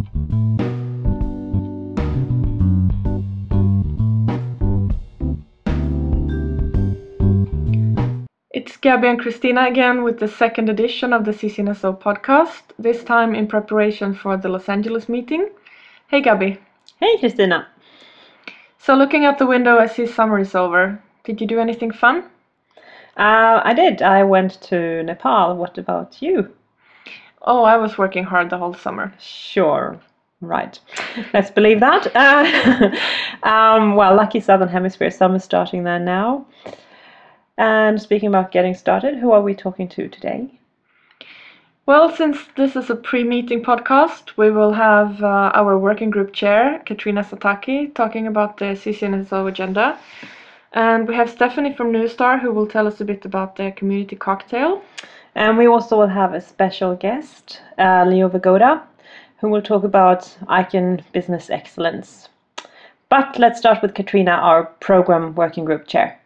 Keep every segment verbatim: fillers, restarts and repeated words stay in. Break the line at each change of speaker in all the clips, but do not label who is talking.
It's Gabby and Christina again with the second edition of the C C N S O podcast, this time in preparation for the Los Angeles meeting. Hey Gabby.
Hey Christina.
So looking out the window, I see summer is over. Did you do anything fun?
Uh, I did. I went to Nepal. What about you?
Oh, I was working hard the whole summer.
Sure. Right. Let's believe that. Uh, um, well, lucky Southern Hemisphere summer starting there now. And speaking about getting started, who are we talking to today?
Well, since this is a pre-meeting podcast, we will have uh, our working group chair, Katrina Sataki, talking about the C C N S O agenda. And we have Stephanie from Newstar, who will tell us a bit about the community cocktail.
And we also will have a special guest, uh, Leo Vagoda, who will talk about Icon Business Excellence. But let's start with Katrina, our program working group chair.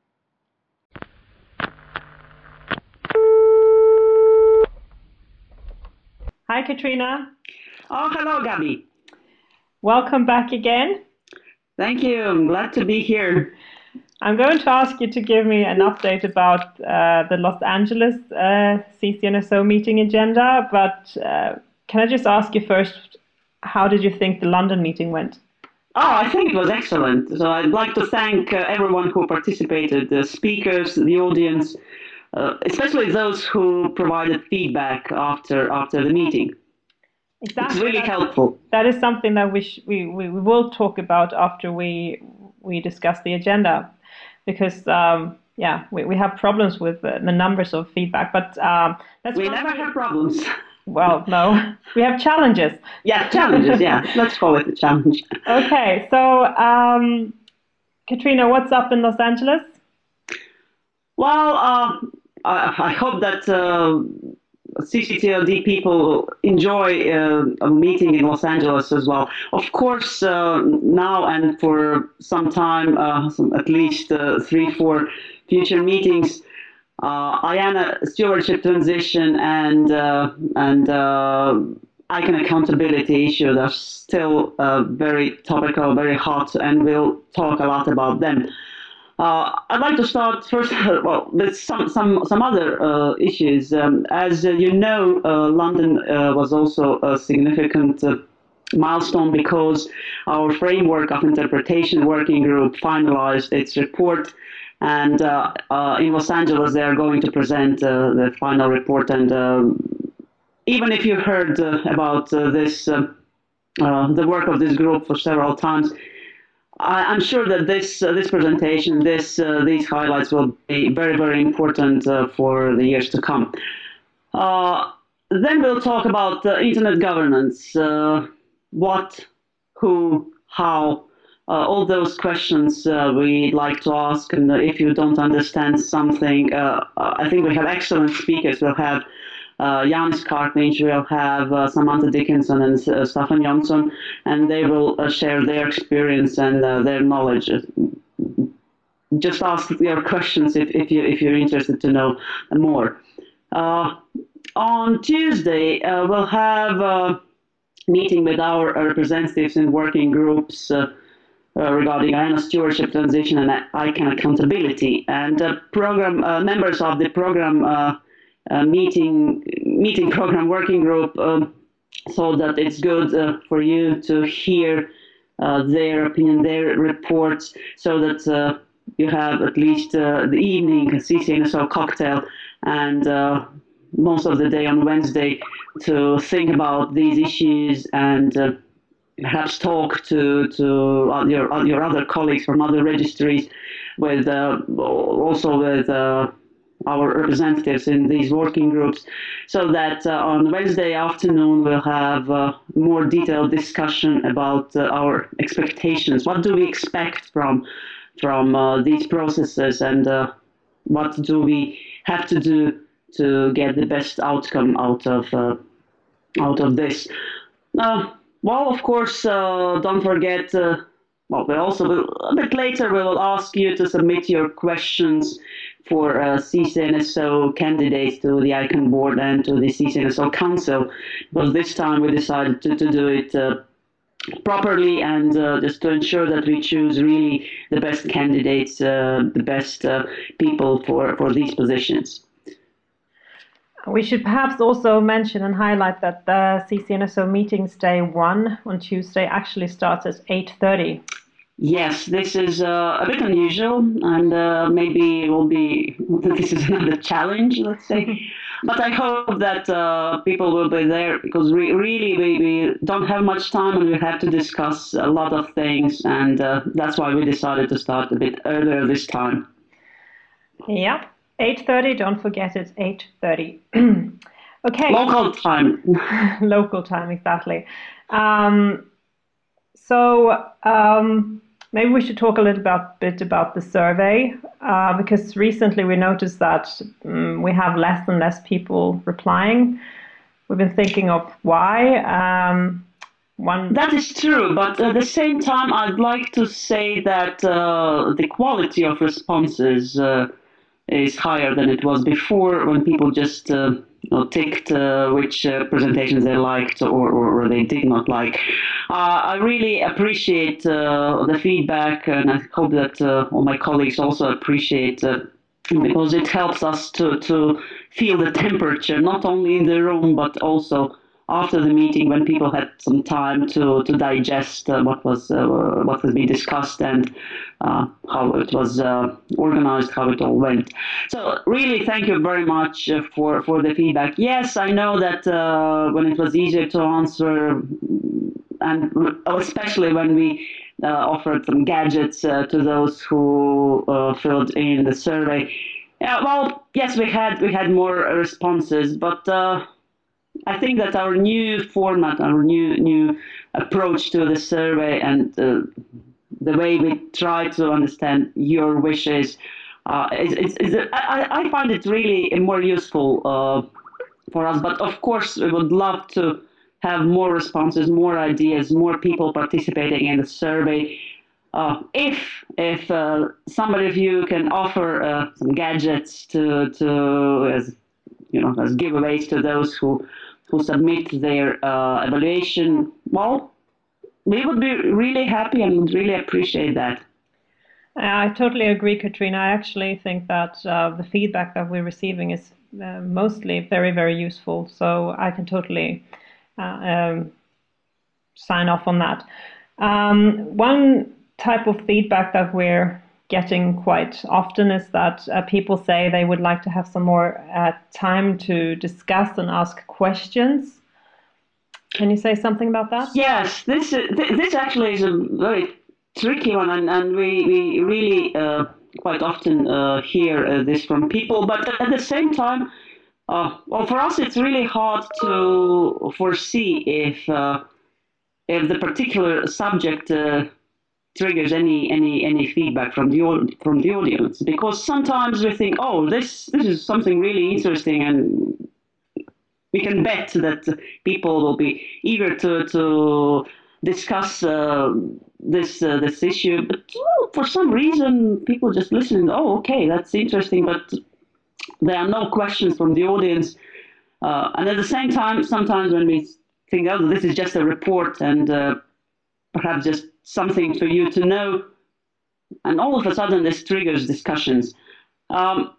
Hi, Katrina.
Oh, hello, Gabby.
Welcome back again.
Thank you. I'm glad to be here.
I'm going to ask you to give me an update about uh, the Los Angeles uh, C C N S O meeting agenda, but uh, can I just ask you first, how did you think the London meeting went?
Oh, I think it was excellent. So I'd like to thank uh, everyone who participated, the speakers, the audience, uh, especially those who provided feedback after after the meeting.
Exactly.
It's really
that,
helpful.
That is something that we, sh- we, we we will talk about after we we discuss the agenda, because um, yeah, we, we have problems with the, the numbers of feedback, but um, that's
we never have problems.
Well, no, we have challenges.
Yeah, challenges. Yeah, let's call it a challenge.
Okay, so um, Katrina, what's up in Los Angeles?
Well, uh, I, I hope that uh, C C T L D people enjoy uh, a meeting in Los Angeles as well. Of course, uh, now and for some time, uh, some, at least uh, three, four future meetings, uh, I A N A stewardship transition and uh, and uh, icon accountability issues are still uh, very topical, very hot, and we'll talk a lot about them. Uh, I'd like to start first, well, with some some some other uh, issues. Um, as uh, you know, uh, London uh, was also a significant uh, milestone because our framework of interpretation working group finalized its report, and uh, uh, in Los Angeles they are going to present uh, the final report. And uh, even if you've heard uh, about uh, this, uh, uh, the work of this group for several times, I'm sure that this uh, this presentation, this uh, these highlights will be very, very important uh, for the years to come. Uh, then we'll talk about uh, internet governance, uh, what, who, how, uh, all those questions uh, we'd like to ask. And if you don't understand something, uh, I think we have excellent speakers. We'll have Uh, Janis Karklinch, will have uh, Samantha Dickinson and uh, Staffan Johnson, and they will uh, share their experience and uh, their knowledge. Just ask your questions if, if, you, if you're interested to know more. Uh, on Tuesday, uh, we'll have a meeting with our representatives in working groups uh, uh, regarding I A N A stewardship transition and icon accountability. And uh, program uh, members of the program uh, Uh, meeting meeting program working group, um, so that it's good uh, for you to hear uh, their opinion, their reports, so that uh, you have at least uh, the evening C C N S O cocktail and uh, most of the day on Wednesday to think about these issues and uh, perhaps talk to to your your other colleagues from other registries, with uh, also with. Uh, our representatives in these working groups, so that uh, on Wednesday afternoon we'll have uh, more detailed discussion about uh, our expectations. What do we expect from from uh, these processes, and uh, what do we have to do to get the best outcome out of uh, out of this? Uh, well, of course, uh, don't forget. Uh, well, we also will, a bit later we will ask you to submit your questions for uh, C C N S O candidates to the ICANN board and to the C C N S O council, because this time we decided to, to do it uh, properly and uh, just to ensure that we choose really the best candidates, uh, the best uh, people for, for these positions.
We should perhaps also mention and highlight that the C C N S O meetings day one on Tuesday actually starts at eight thirty.
Yes, this is uh, a bit unusual, and uh, maybe it will be, this is another challenge, let's say. But I hope that uh, people will be there, because we really we, we don't have much time and we have to discuss a lot of things, and uh, that's why we decided to start a bit earlier this time.
Yeah, eight thirty, don't forget it's eight thirty. Okay.
Local time.
Local time, exactly. Um, so um, maybe we should talk a little about, bit about the survey, uh, because recently we noticed that um, we have less and less people replying. We've been thinking of why. Um, one
That is true, but at the same time, I'd like to say that uh, the quality of responses uh, is higher than it was before, when people just uh, you know, ticked uh, which uh, presentations they liked or, or, or they did not like. Uh, I really appreciate uh, the feedback, and I hope that uh, all my colleagues also appreciate uh, because it helps us to, to feel the temperature, not only in the room, but also after the meeting, when people had some time to, to digest uh, what was uh, what was being discussed and uh, how it was uh, organized, how it all went. So really, thank you very much uh, for, for the feedback. Yes, I know that uh, when it was easier to answer, and especially when we uh, offered some gadgets uh, to those who uh, filled in the survey. Yeah, well, yes, we had we had more responses, but uh, I think that our new format, our new new approach to the survey, and uh, the way we try to understand your wishes, uh, is, is, is I, I find it really more useful uh, for us. But of course, we would love to have more responses, more ideas, more people participating in the survey. Uh, if if uh, somebody of you can offer uh, some gadgets to to as you know as giveaways to those who who submit their uh, evaluation, well, we would be really happy and would really appreciate that.
I totally agree, Katrina. I actually think that uh, the feedback that we're receiving is uh, mostly very, very useful. So I can totally uh, um, sign off on that. Um, one type of feedback that we're getting quite often is that uh, people say they would like to have some more uh, time to discuss and ask questions. Can you say something about that?
Yes, this uh, th- this actually is a very tricky one, and, and we, we really uh, quite often uh, hear uh, this from people, but at the same time, uh, well, for us it's really hard to foresee if uh, if the particular subject uh, triggers any any any feedback from the from the audience, because sometimes we think, oh, this this is something really interesting, and we can bet that people will be eager to to discuss uh, this uh, this issue. But well, for some reason, people just listen. Oh, okay, that's interesting, but there are no questions from the audience. Uh, and at the same time, sometimes when we think, oh, this is just a report and uh, perhaps just something for you to know, and all of a sudden this triggers discussions. Um,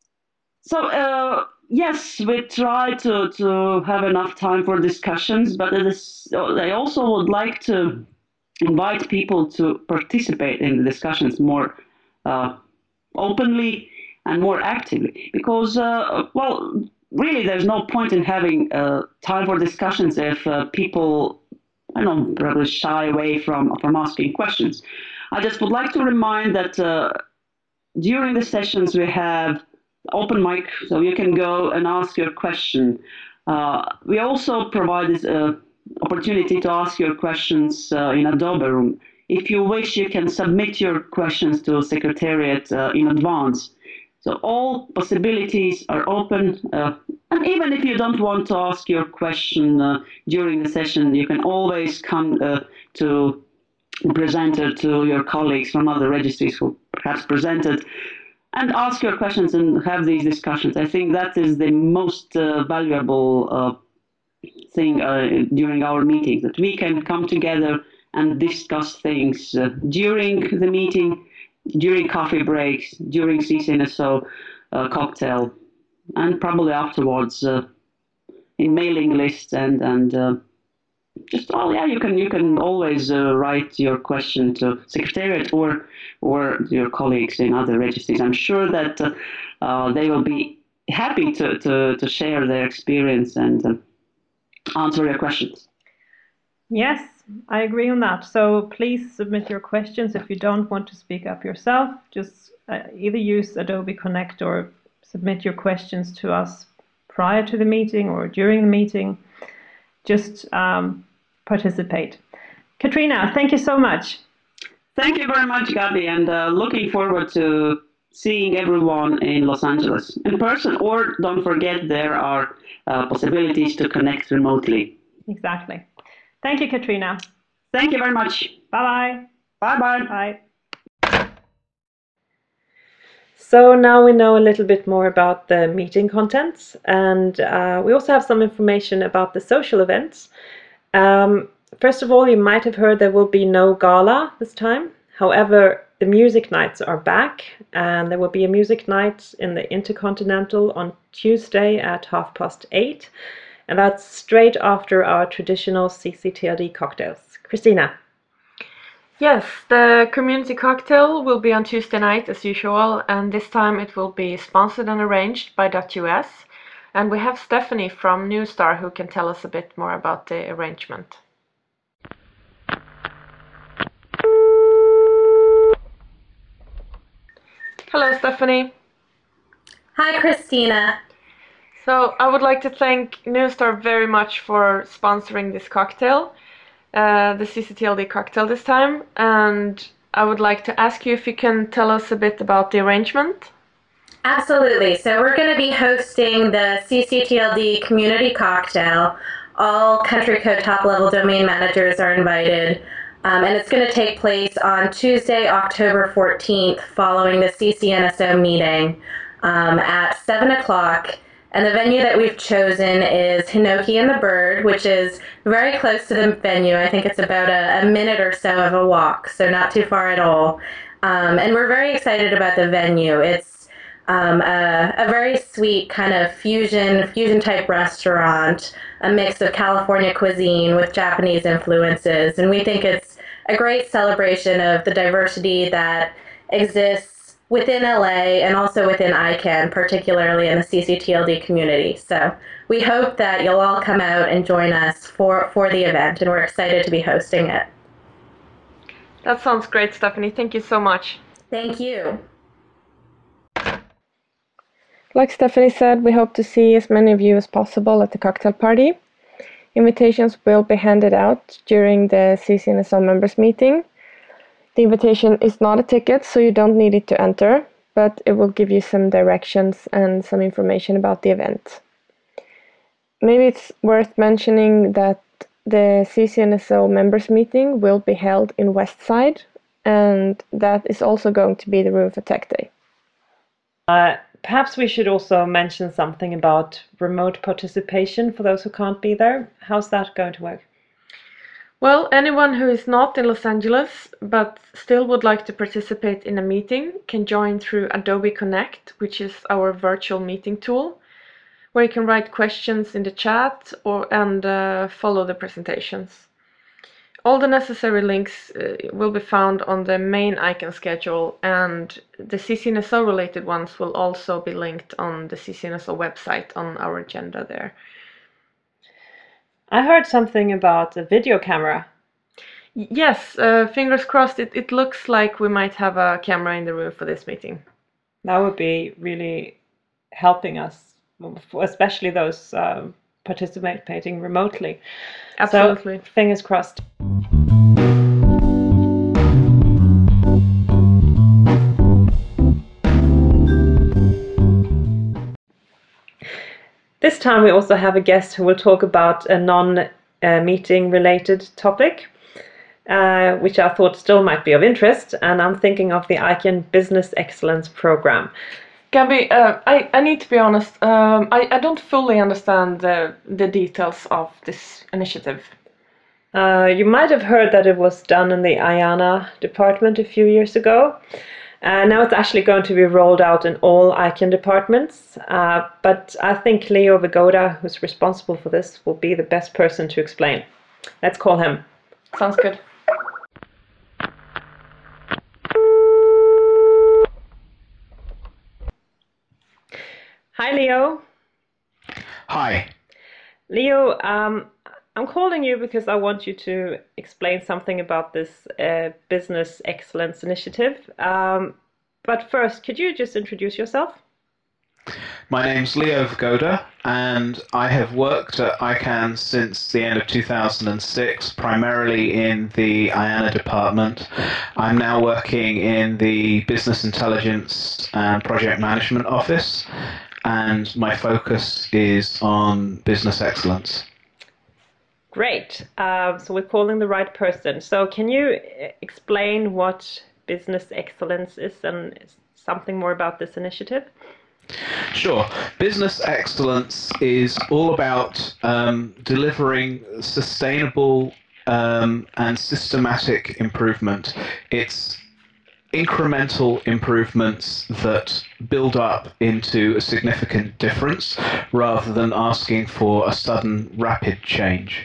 so uh, yes, we try to, to have enough time for discussions, but I also would like to invite people to participate in the discussions more uh, openly and more actively, because uh, well, really, there's no point in having uh, time for discussions if uh, people, I don't know, rather shy away from, from asking questions. I just would like to remind that uh, during the sessions we have open mic, so you can go and ask your question. Uh, we also provide this uh, opportunity to ask your questions uh, in Adobe Room. If you wish, you can submit your questions to Secretariat uh, in advance. So all possibilities are open, uh, and even if you don't want to ask your question uh, during the session, you can always come uh, to present it to your colleagues from other registries who perhaps presented and ask your questions and have these discussions. I think that is the most uh, valuable uh, thing uh, during our meetings, that we can come together and discuss things uh, during the meeting, during coffee breaks, during C C N S O uh, cocktail, and probably afterwards uh, in mailing lists and and uh, just oh yeah, you can you can always uh, write your question to Secretariat or or your colleagues in other registries. I'm sure that uh, uh, they will be happy to, to, to share their experience and uh, answer your questions.
Yes, I agree on that. So please submit your questions. If you don't want to speak up yourself, just uh, either use Adobe Connect or submit your questions to us prior to the meeting or during the meeting. Just um, participate. Katrina, thank you so much.
Thank you very much, Gabi, and uh, looking forward to seeing everyone in Los Angeles in person, or don't forget there are uh, possibilities to connect remotely.
Exactly. Thank you, Katrina.
Thank you very much.
Bye-bye.
Bye-bye.
Bye. So now we know a little bit more about the meeting contents, and uh, we also have some information about the social events. Um, first of all, you might have heard there will be no gala this time. However, the music nights are back, and there will be a music night in the Intercontinental on Tuesday at half past eight, and that's straight after our traditional C C T L D cocktails. Christina.
Yes, the community cocktail will be on Tuesday night as usual, and this time it will be sponsored and arranged by .us. And we have Stephanie from Newstar who can tell us a bit more about the arrangement. Hello, Stephanie.
Hi, Christina.
So I would like to thank Newstar very much for sponsoring this cocktail. Uh, the C C T L D cocktail this time, and I would like to ask you if you can tell us a bit about the arrangement.
Absolutely. So we're going to be hosting the C C T L D community cocktail. All country code top level domain managers are invited, um, and it's going to take place on Tuesday, October fourteenth, following the C C N S O meeting um, at seven o'clock. And the venue that we've chosen is Hinoki and the Bird, which is very close to the venue. I think it's about a, a minute or so of a walk, so not too far at all. Um, and we're very excited about the venue. It's um, a, a very sweet kind of fusion, fusion type restaurant, a mix of California cuisine with Japanese influences. And we think it's a great celebration of the diversity that exists within L A and also within I CANN, particularly in the C C T L D community. So we hope that you'll all come out and join us for, for the event, and we're excited to be hosting it.
That sounds great, Stephanie. Thank you so much.
Thank you.
Like Stephanie said, we hope to see as many of you as possible at the cocktail party. Invitations will be handed out during the C C N S O members meeting. The invitation is not a ticket, so you don't need it to enter, but it will give you some directions and some information about the event. Maybe it's worth mentioning that the C C N S O members meeting will be held in Westside, and that is also going to be the room for Tech Day.
Uh, perhaps we should also mention something about remote participation for those who can't be there. How's that going to work?
Well, anyone who is not in Los Angeles but still would like to participate in a meeting can join through Adobe Connect, which is our virtual meeting tool, where you can write questions in the chat or and uh, follow the presentations. All the necessary links uh, will be found on the main I CANN schedule, and the C C N S O related ones will also be linked on the C C N S O website on our agenda there.
I heard something about a video camera.
Yes, uh, fingers crossed. It, it looks like we might have a camera in the room for this meeting.
That would be really helping us, especially those uh, participating remotely.
Absolutely.
So, fingers crossed. This time we also have a guest who will talk about a non-meeting related topic. uh, which I thought still might be of interest, and I'm thinking of the I C A N Business Excellence Program.
Gabby, uh, I, I need to be honest, um, I, I don't fully understand the, the details of this initiative.
Uh, you might have heard that it was done in the I A N A department a few years ago. Uh, now it's actually going to be rolled out in all I C A N departments, uh, but I think Leo Vigoda, who's responsible for this, will be the best person to explain. Let's call him.
Sounds good.
Hi, Leo.
Hi.
Leo, um, I'm calling you because I want you to explain something about this uh, Business Excellence Initiative. Um, but first, could you just introduce yourself?
My name's Leo Vigoda, and I have worked at I C A N since the end of two thousand six, primarily in the I A N A department. I'm now working in the Business Intelligence and Project Management Office, and my focus is on business excellence.
Great. Um, so we're calling the right person. So can you explain what business excellence is and something more about this initiative?
Sure. Business excellence is all about um, delivering sustainable um, and systematic improvement. It's incremental improvements that build up into a significant difference rather than asking for a sudden rapid change.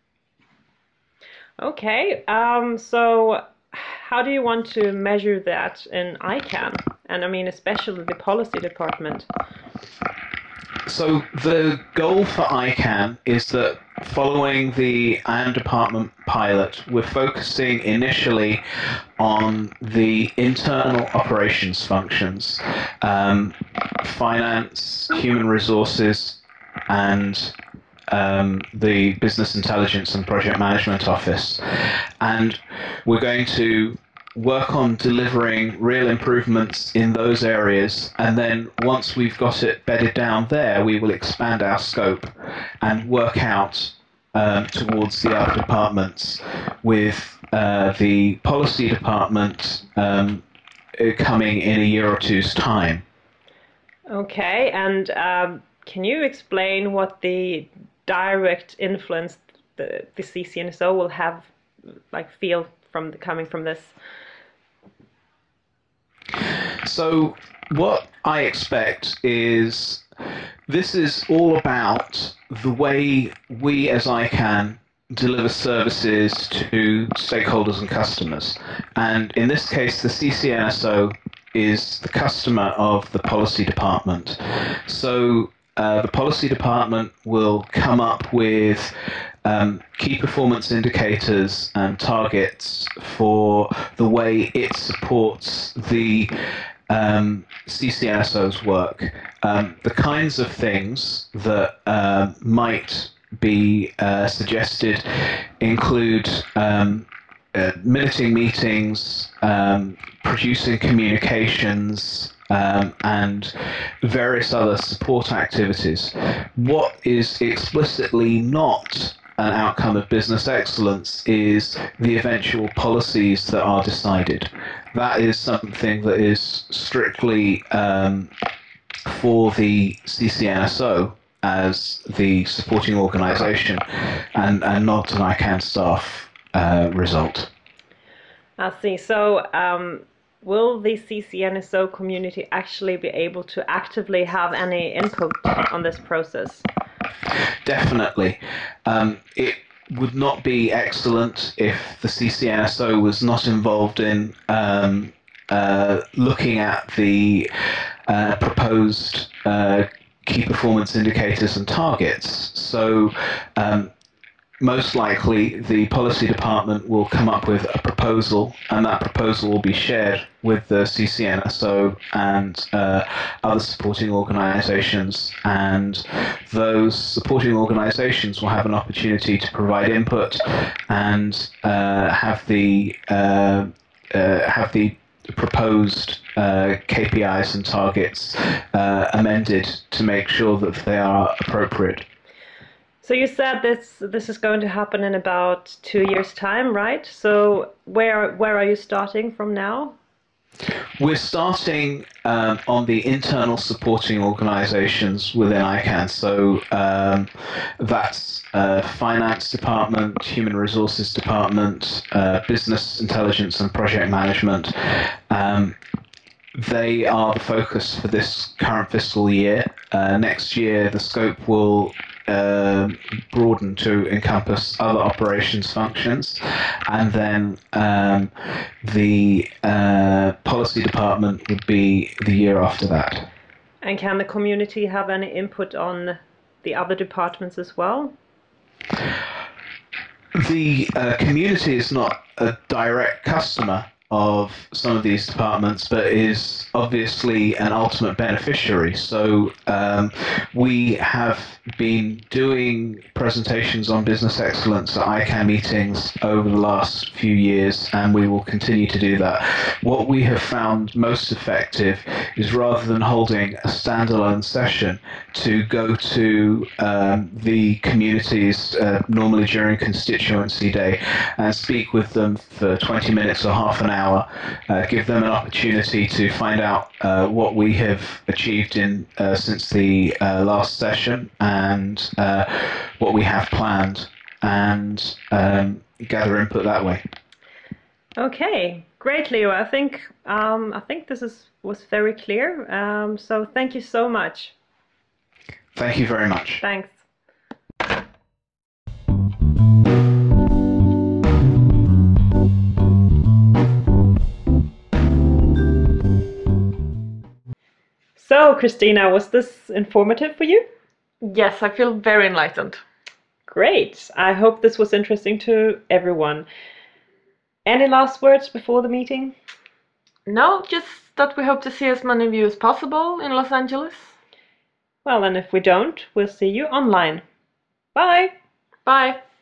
Okay, um, so how do you want to measure that in I C A N? And I mean, especially the policy department.
So the goal for I C A N is that following the I A N department pilot, we're focusing initially on the internal operations functions, um, finance, human resources, and um, the Business Intelligence and Project Management Office. And we're going to work on delivering real improvements in those areas, and then once we've got it bedded down there, we will expand our scope and work out um, towards the other departments, with uh, the policy department um, coming in a year or two's time.
Okay, and um, can you explain what the direct influence the, the C C N S O will have, like, feel from the, coming from this?
So what I expect is this is all about the way we as I C A N deliver services to stakeholders and customers. And in this case, the C C N S O is the customer of the policy department. So uh, the policy department will come up with Um, key performance indicators and targets for the way it supports the um, C C N S O's work. Um, the kinds of things that uh, might be uh, suggested include um, uh, minuting meetings, um, producing communications, Um, and various other support activities. What is explicitly not an outcome of business excellence is the eventual policies that are decided. That is something that is strictly um, for the C C N S O as the supporting organisation, and, and not an I C A N staff uh, result.
I see. So um, will the C C N S O community actually be able to actively have any input on this process?
Definitely. Um, it would not be excellent if the C C N S O was not involved in um, uh, looking at the uh, proposed uh, key performance indicators and targets. So um, most likely the policy department will come up with a proposal, and that proposal will be shared with the C C N S O and uh, other supporting organisations, and those supporting organisations will have an opportunity to provide input and uh, have the uh, uh, have the proposed uh, K P Is and targets uh, amended to make sure that they are appropriate.
So you said this this is going to happen in about two years' time, right? So where where are you starting from now?
We're starting um, on the internal supporting organisations within ICANN. So um, that's uh, finance department, human resources department, uh, business intelligence and project management. Um, they are the focus for this current fiscal year. Uh, next year, the scope will uh, broaden to encompass other operations functions, and then um, the uh, policy department would be the year after that.
And can the community have any input on the other departments as well?
The uh, community is not a direct customer of some of these departments, but is obviously an ultimate beneficiary. So um, we have been doing presentations on business excellence at ICANN meetings over the last few years, and we will continue to do that. What we have found most effective is, rather than holding a standalone session, to go to um, the communities uh, normally during constituency day and speak with them for twenty minutes or half an hour. Uh, give them an opportunity to find out uh, what we have achieved in uh, since the uh, last session, and uh, what we have planned, and um, gather input that way.
Okay, great, Leo. I think um, I think this is was very clear. Um, so thank you so much.
Thank you very much.
Thanks. So, Christina, was this informative for you?
Yes, I feel very enlightened.
Great. I hope this was interesting to everyone. Any last words before the meeting?
No, just that we hope to see as many of you as possible in Los Angeles.
Well, and if we don't, we'll see you online. Bye.
Bye.